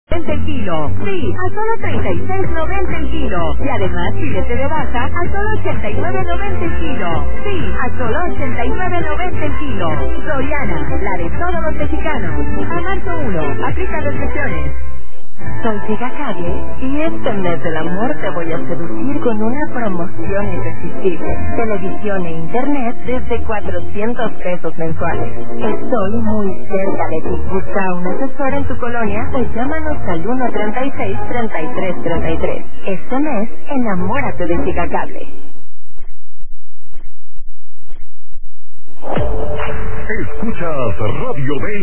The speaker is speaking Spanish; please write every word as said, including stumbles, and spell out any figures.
el kilo. Sí, a solo treinta y seis noventa el kilo. Y además, filete de baja a solo ochenta y nueve noventa el kilo. Sí, a solo ochenta y nueve noventa el kilo. Soriana, la de todos los mexicanos. A marzo uno, aplica restricciones. Soy Gigacable y este mes del amor te voy a seducir con una promoción irresistible. Televisión e internet desde cuatrocientos pesos mensuales. Estoy muy cerca de ti. Busca a un asesor en tu colonia o llámanos al uno treinta y seis, treinta y tres treinta y tres. Este mes, enamórate de Gigacable. Escuchas Radio B.